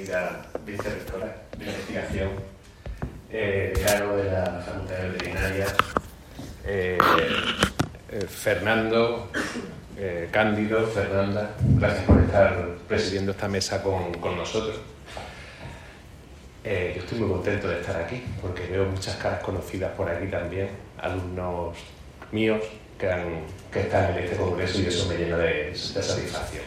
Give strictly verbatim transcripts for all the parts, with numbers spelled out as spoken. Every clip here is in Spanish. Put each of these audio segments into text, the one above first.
querida vicerrectora de investigación, eh, decano de la Facultad de Veterinaria, eh, eh, Fernando, eh, Cándido, Fernanda, gracias por estar presidiendo esta mesa con, con nosotros. Eh, yo estoy muy contento de estar aquí, porque veo muchas caras conocidas por aquí también, alumnos míos que, han, que están en este congreso, y eso me llena de, de satisfacción.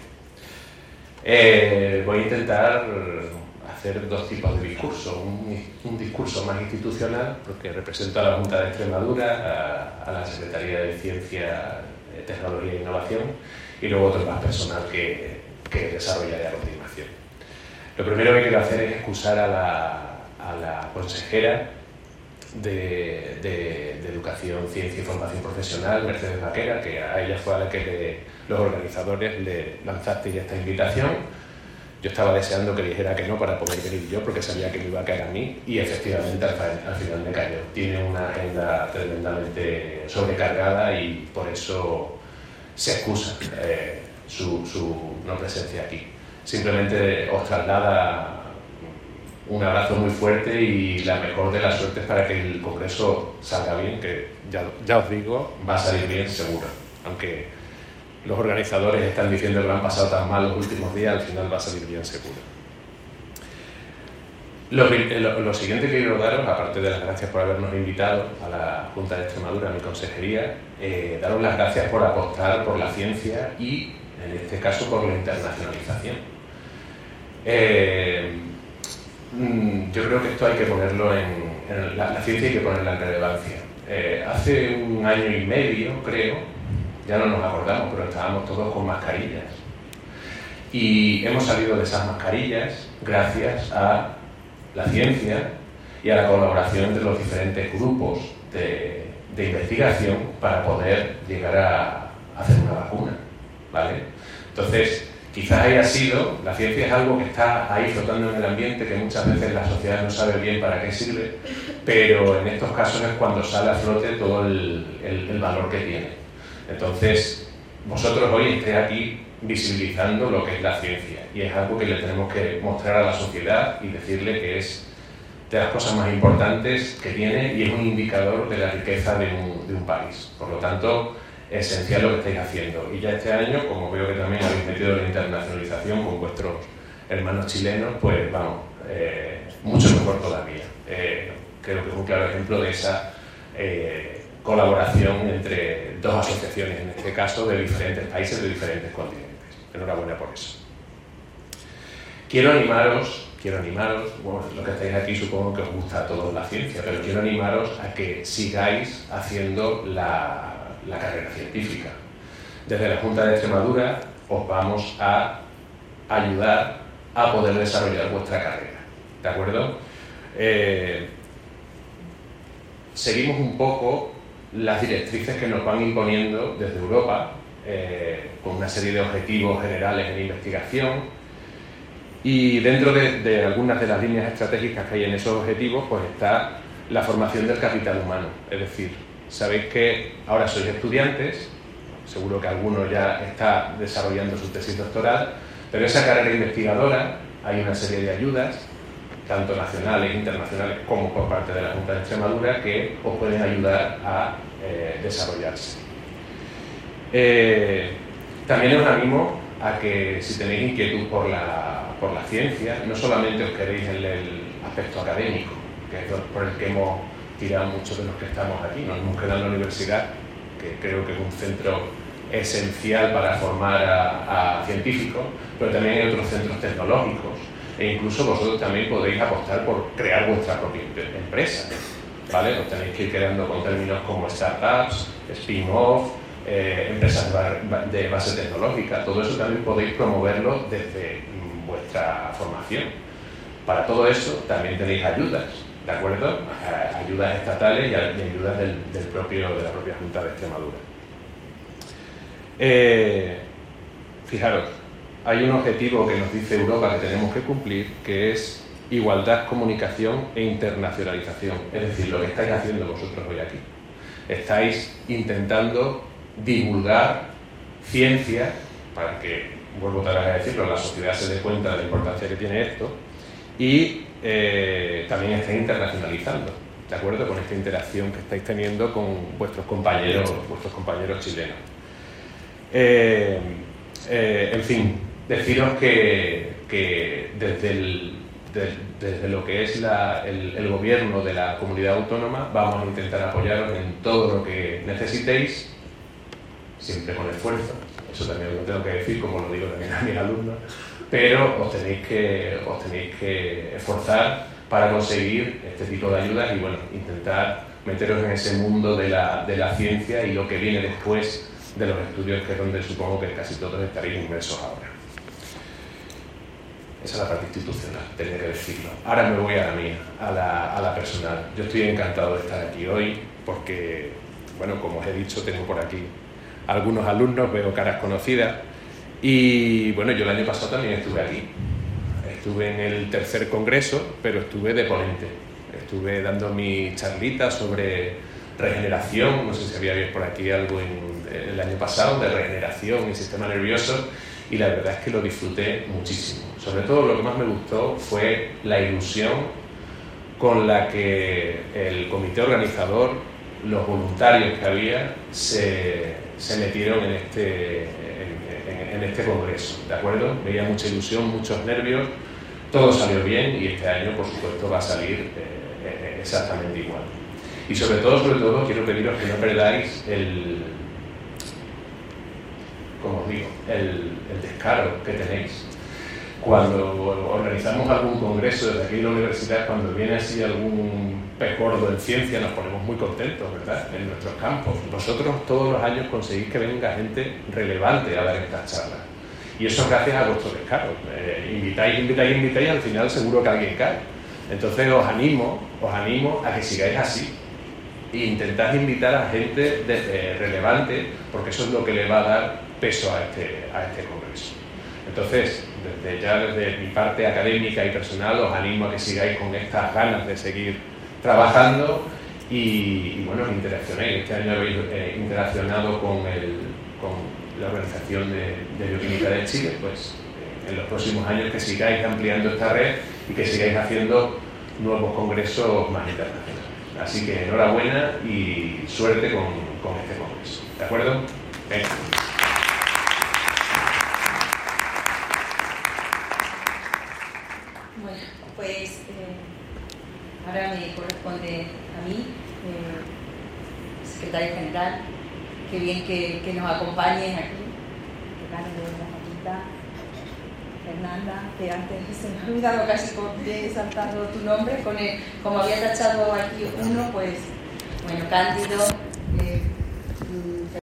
Eh, voy a intentar hacer dos tipos de discursos, un, un discurso más institucional, porque represento a la Junta de Extremadura, a, a la Secretaría de Ciencia, Tecnología e Innovación, y luego otro más personal que, que desarrollaré a continuación. Lo primero que quiero hacer es excusar a la, a la consejera de, de, de Educación, Ciencia y Formación Profesional, Mercedes Vaquera, que a ella fue a la que le, los organizadores le lanzasteis esta invitación. Yo estaba deseando que dijera que no para poder venir yo, porque sabía que me iba a caer a mí, y efectivamente al, al final me cayó. Tiene una agenda tremendamente sobrecargada y por eso se excusa eh, su, su no presencia aquí. Simplemente os traslada un abrazo muy fuerte y la mejor de las suertes para que el congreso salga bien, que ya, ya os digo, va a salir bien seguro. Aunque los organizadores están diciendo que lo han pasado tan mal los últimos días, al final va a salir bien seguro. Lo, lo, lo siguiente que quiero daros, aparte de las gracias por habernos invitado a la Junta de Extremadura, a mi consejería, eh, daros las gracias por apostar por la ciencia y, en este caso, por la internacionalización. Eh, yo creo que esto hay que ponerlo en, en la, la ciencia hay que ponerla en relevancia. Eh, hace un año y medio, creo, ya no nos acordamos, pero estábamos todos con mascarillas. Y hemos salido de esas mascarillas gracias a la ciencia y a la colaboración entre los diferentes grupos de, de investigación para poder llegar a hacer una vacuna, ¿vale? Entonces, quizás haya sido, la ciencia es algo que está ahí flotando en el ambiente, que muchas veces la sociedad no sabe bien para qué sirve, pero en estos casos es cuando sale a flote todo el, el, el valor que tiene. Entonces, vosotros hoy estéis aquí visibilizando lo que es la ciencia, y es algo que le tenemos que mostrar a la sociedad y decirle que es de las cosas más importantes que tiene y es un indicador de la riqueza de un, de un país. Por lo tanto, esencial lo que estáis haciendo. Y ya este año, como veo que también habéis metido la internacionalización con vuestros hermanos chilenos, pues vamos, eh, mucho mejor todavía. Eh, creo que es un claro ejemplo de esa eh, colaboración entre dos asociaciones, en este caso, de diferentes países, de diferentes continentes. Enhorabuena por eso. Quiero animaros, quiero animaros, bueno, lo que estáis aquí supongo que os gusta a todos la ciencia, pero quiero animaros a que sigáis haciendo la la carrera científica. Desde la Junta de Extremadura os vamos a ayudar a poder desarrollar vuestra carrera, ¿de acuerdo? Eh, seguimos un poco las directrices que nos van imponiendo desde Europa, eh, con una serie de objetivos generales en investigación, y dentro de, de algunas de las líneas estratégicas que hay en esos objetivos, pues está la formación del capital humano. Es decir, sabéis que ahora sois estudiantes, seguro que alguno ya está desarrollando su tesis doctoral, pero esa carrera investigadora hay una serie de ayudas, tanto nacionales, internacionales, como por parte de la Junta de Extremadura, que os pueden ayudar a eh, desarrollarse. Eh, también os animo a que, si tenéis inquietud por la, por la ciencia, no solamente os quedéis en el aspecto académico, que es por el que hemos tirado muchos de los que estamos aquí. Nos hemos quedado en la universidad, que creo que es un centro esencial para formar a, a científicos, pero también hay otros centros tecnológicos, e incluso vosotros también podéis apostar por crear vuestra propia empresa, ¿vale? Os tenéis que ir creando con términos como startups, spin-off, eh, empresas de base tecnológica. Todo eso también podéis promoverlo desde vuestra formación. Para todo eso también tenéis ayudas, ¿de acuerdo? Ayudas estatales y ayudas del, del propio, de la propia Junta de Extremadura. Eh, fijaros, hay un objetivo que nos dice Europa que tenemos que cumplir, que es igualdad, comunicación e internacionalización. Es decir, lo que estáis haciendo vosotros hoy aquí. Estáis intentando divulgar ciencia para que, vuelvo otra vez a decirlo, la sociedad se dé cuenta de la importancia que tiene esto, y eh, también estáis internacionalizando, ¿de acuerdo? Con esta interacción que estáis teniendo con vuestros compañeros, vuestros compañeros chilenos. Eh, eh, en fin, deciros que, que desde, el, de, desde lo que es la, el, el gobierno de la comunidad autónoma vamos a intentar apoyaros en todo lo que necesitéis, siempre con esfuerzo, eso también lo tengo que decir, como lo digo también a mis alumnos, pero os tenéis que, os tenéis que esforzar para conseguir este tipo de ayudas y bueno, intentar meteros en ese mundo de la, de la ciencia y lo que viene después de los estudios, que es donde supongo que casi todos estaréis inmersos ahora. Esa es la parte institucional, tenía que decirlo. Ahora me voy a la mía, a la, a la personal. Yo estoy encantado de estar aquí hoy porque, bueno, como os he dicho, tengo por aquí algunos alumnos, veo caras conocidas y, bueno, yo el año pasado también estuve aquí. Estuve en el tercer congreso, pero estuve de ponente. Estuve dando mi charlita sobre regeneración, no sé si había visto por aquí algo en, el año pasado, de regeneración y sistema nervioso, y la verdad es que lo disfruté muchísimo. Sobre todo lo que más me gustó fue la ilusión con la que el comité organizador, los voluntarios que había, se, se metieron en este, en, en, en este congreso, ¿de acuerdo? Veía mucha ilusión, muchos nervios, todo salió bien y este año, por supuesto, va a salir eh, exactamente igual. Y sobre todo, sobre todo, quiero pediros que no perdáis el, como os digo, el, el descaro que tenéis. Cuando organizamos algún congreso desde aquí en la universidad, cuando viene así algún pez gordo en ciencia, nos ponemos muy contentos, ¿verdad?, en nuestros campos. Vosotros todos los años conseguís que venga gente relevante a dar estas charlas. Y eso es gracias a vuestro descaro. Eh, invitáis, invitáis, invitáis, y al final seguro que alguien cae. Entonces os animo, os animo a que sigáis así. E intentad invitar a gente de, de, relevante, porque eso es lo que le va a dar peso a este, a este congreso. Entonces, desde ya desde mi parte académica y personal, os animo a que sigáis con estas ganas de seguir trabajando y, y bueno, interaccionéis. Este año habéis eh, interaccionado con, el, con la Organización de, de Bioquímica de Chile, pues eh, en los próximos años que sigáis ampliando esta red y que sigáis haciendo nuevos congresos más internacionales. Así que enhorabuena y suerte con, con este congreso. ¿De acuerdo? Venga. Bueno, pues eh, ahora me corresponde a mí, eh, secretaria general. Qué bien que, que nos acompañes aquí. Fernanda, que antes se me ha olvidado casi de saltado tu nombre, con el, como había tachado aquí uno, pues, bueno, Cándido. Eh,